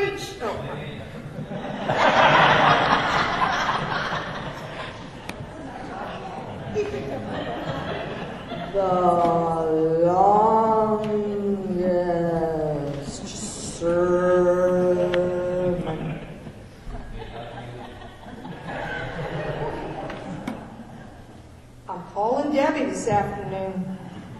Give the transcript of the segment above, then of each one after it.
preach. Oh. The longest sermon. I'm calling Debbie this afternoon.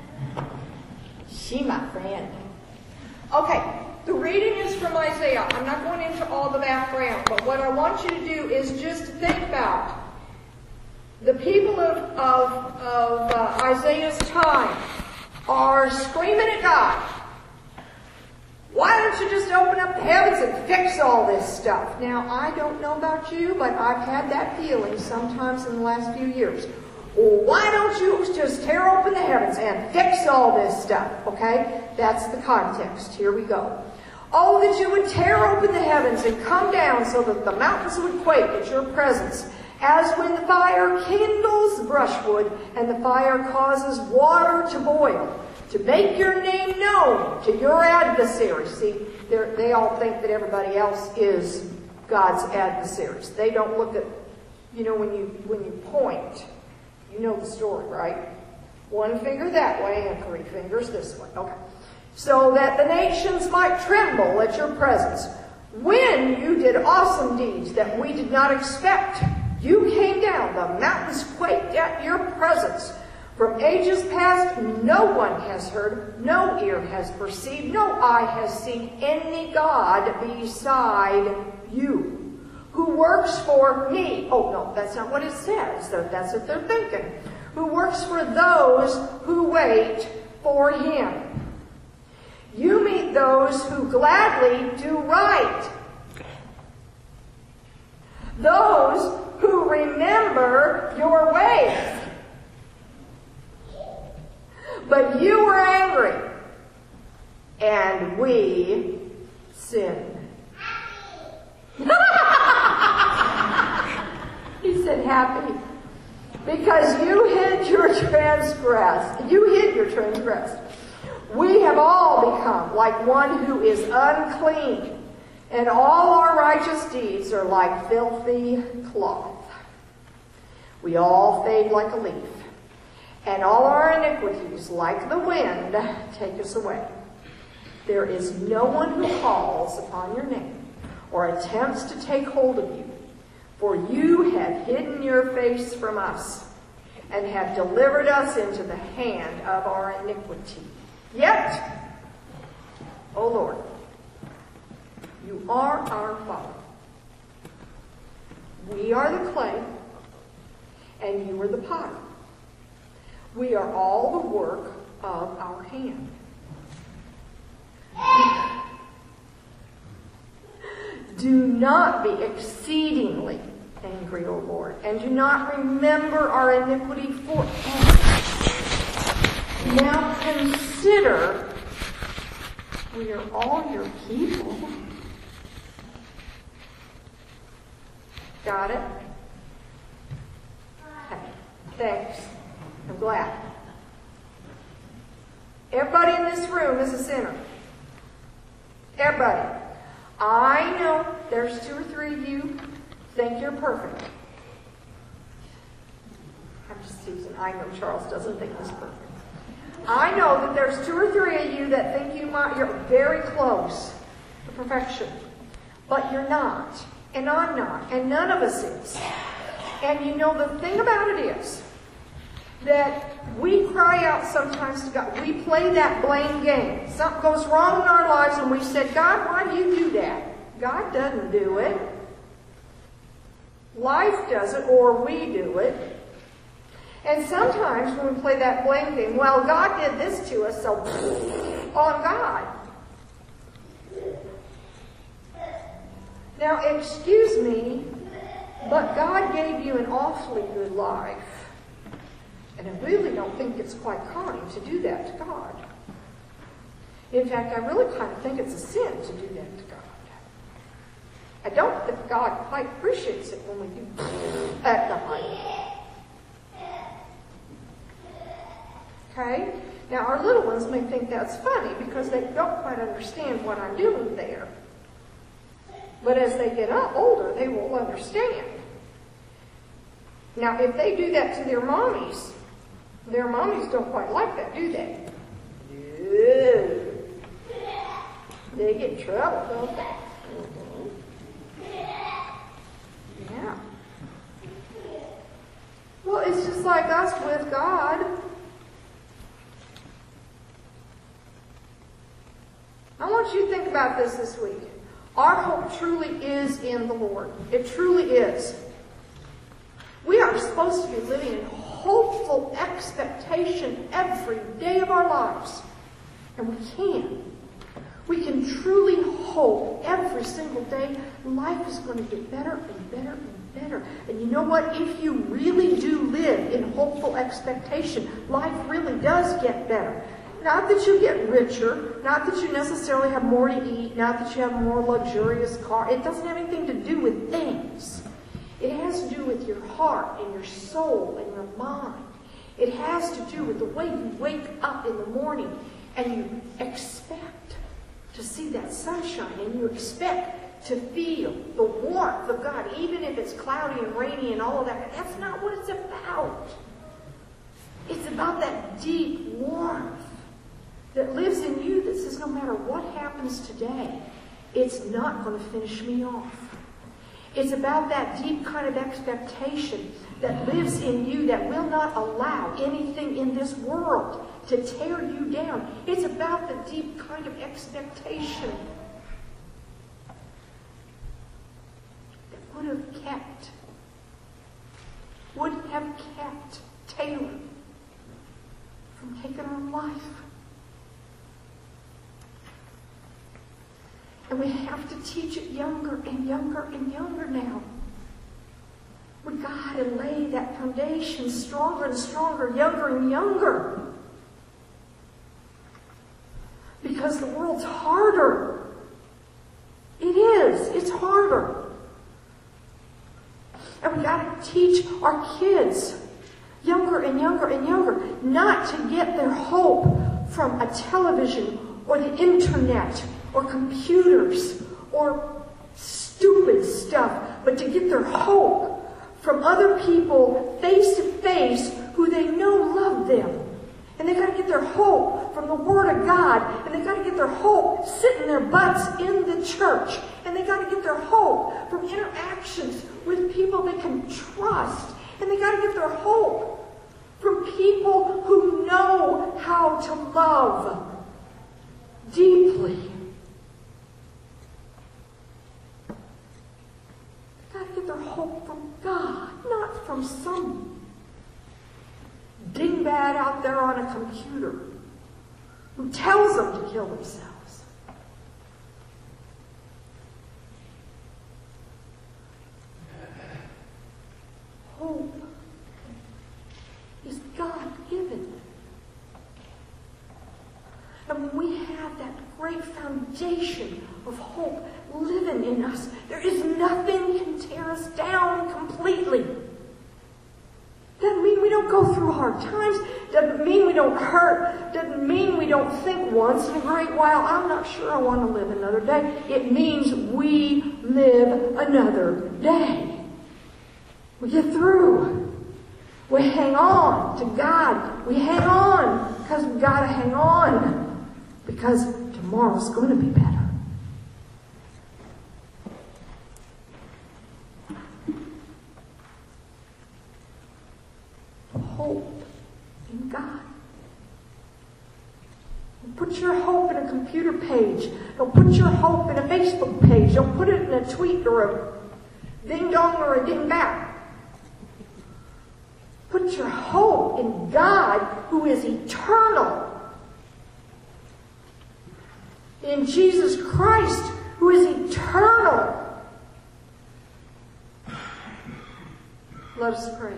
She my friend. Okay, the reading is from Isaiah. I'm not going into all the background, but what I want you to do is just think about the people of Isaiah's time are screaming at God. Why don't you just open up the heavens and fix all this stuff? Now, I don't know about you, but I've had that feeling sometimes in the last few years. Why don't you just tear open the heavens and fix all this stuff? Okay? That's the context. Here we go. Oh, that you would tear open the heavens and come down so that the mountains would quake at your presence. As when the fire kindles brushwood and the fire causes water to boil, to make your name known to your adversaries. See, they all think that everybody else is God's adversaries. They don't look at, when you point, you know the story, right? One finger that way and 3 fingers this way. Okay. So that the nations might tremble at your presence. When you did awesome deeds that we did not expect, you came down, the mountains quaked at your presence. From ages past, no one has heard, no ear has perceived, no eye has seen any God beside you, who works for me. Oh, no, that's not what it says. That's what they're thinking. Who works for those who wait for him. You meet those who gladly do right. Those who remember your ways. But you were angry, and we sinned. He said happy. Because you hid your transgress. We have all become like one who is unclean, and all our righteous deeds are like filthy cloth. We all fade like a leaf, and all our iniquities, like the wind, take us away. There is no one who calls upon your name or attempts to take hold of you, for you have hidden your face from us and have delivered us into the hand of our iniquity. Yet, O Lord, you are our Father. We are the clay, and you are the potter. We are all the work of our hand. Do not be exceedingly angry, O Lord, and do not remember our iniquity forever. Now consider, we are all your people. Got it? Okay. Thanks. I'm glad. Everybody in this room is a sinner. Everybody. I know there's 2 or 3 of you think you're perfect. I'm just teasing. I know Charles doesn't think he's perfect. I know that there's 2 or 3 of you that think you're very close to perfection. But you're not. And I'm not. And none of us is. And the thing about it is that we cry out sometimes to God. We play that blame game. Something goes wrong in our lives and we said, God, why do you do that? God doesn't do it. Life does it, or we do it. And sometimes when we play that blame game, well, God did this to us, so on God. Now, excuse me, but God gave you an awfully good life. And I really don't think it's quite kind to do that to God. In fact, I really kind of think it's a sin to do that to God. I don't think God quite appreciates it when we do that. Okay? Now, our little ones may think that's funny because they don't quite understand what I'm doing there. But as they get older, they will understand. Now, if they do that to their mommies don't quite like that, do they? They get in trouble, don't they? Yeah. Well, it's just like us with God. I want you to think about this week. Our hope truly is in the Lord. It truly is. We are supposed to be living in hopeful expectation every day of our lives. And we can. We can truly hope every single day life is going to get better and better and better. And you know what? If you really do live in hopeful expectation, life really does get better. Not that you get richer, not that you necessarily have more to eat, not that you have a more luxurious car. It doesn't have anything to do with things. It has to do with your heart and your soul and your mind. It has to do with the way you wake up in the morning and you expect to see that sunshine and you expect to feel the warmth of God, even if it's cloudy and rainy and all of that. That's not what it's about. It's about that deep warmth that lives in you that says no matter what happens today, it's not going to finish me off. It's about that deep kind of expectation that lives in you that will not allow anything in this world to tear you down. It's about the deep kind of expectation that would have kept Taylor from taking her life. And we have to teach it younger and younger and younger now. We've got to lay that foundation stronger and stronger, younger and younger. Because the world's harder. It is. It's harder. And we've got to teach our kids, younger and younger and younger, not to get their hope from a television or the internet or computers or stupid stuff, but to get their hope from other people face to face who they know love them. And they've got to get their hope from the Word of God. And they've got to get their hope sitting their butts in the church. And they've got to get their hope from interactions with people they can trust. And they've got to get their hope from people who know how to love deeply. They've got to get their hope from God, not from some dingbat out there on a computer who tells them to kill themselves. Hope is God-given. And when we have that great foundation of hope living in us, there is nothing can tear us down completely. Doesn't mean we don't go through hard times. Doesn't mean we don't hurt. Doesn't mean we don't think once in a great while, I'm not sure I want to live another day. It means we live another day. We get through. We hang on to God. We hang on because we've got to hang on because tomorrow's going to be better. Hope in God. Don't put your hope in a computer page. Don't put your hope in a Facebook page. Don't put it in a tweet or a ding-dong or a ding-back. Put your hope in God who is eternal. In Jesus Christ who is eternal. Let us pray.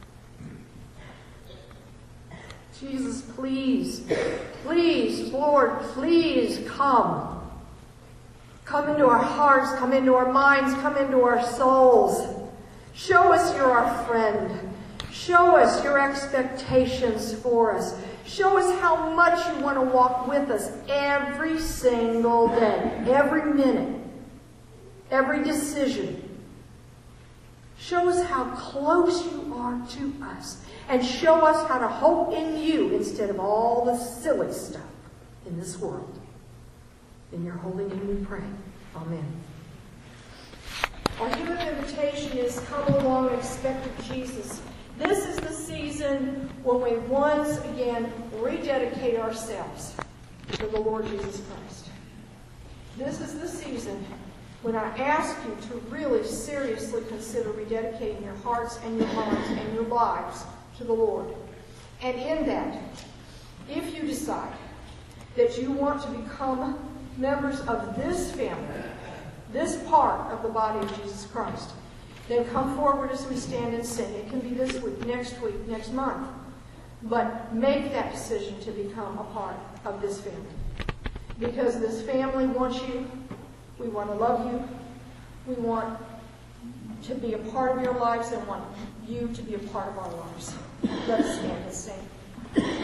Jesus, please, please, Lord, please come. Come into our hearts, come into our minds, come into our souls. Show us you're our friend. Show us your expectations for us. Show us how much you want to walk with us every single day, every minute, every decision. Show us how close you are to us. And show us how to hope in you instead of all the silly stuff in this world. In your holy name we pray. Amen. Our human invitation is come along expectant Jesus. This is the season when we once again rededicate ourselves to the Lord Jesus Christ. This is the season when I ask you to really seriously consider rededicating your hearts and your minds and your lives to the Lord. And in that, if you decide that you want to become members of this family, this part of the body of Jesus Christ, then come forward as we stand and sing. It can be this week, next month. But make that decision to become a part of this family. Because this family wants you. We want to love you. We want to be a part of your lives and want you to be a part of our lives. Let us stand and sing.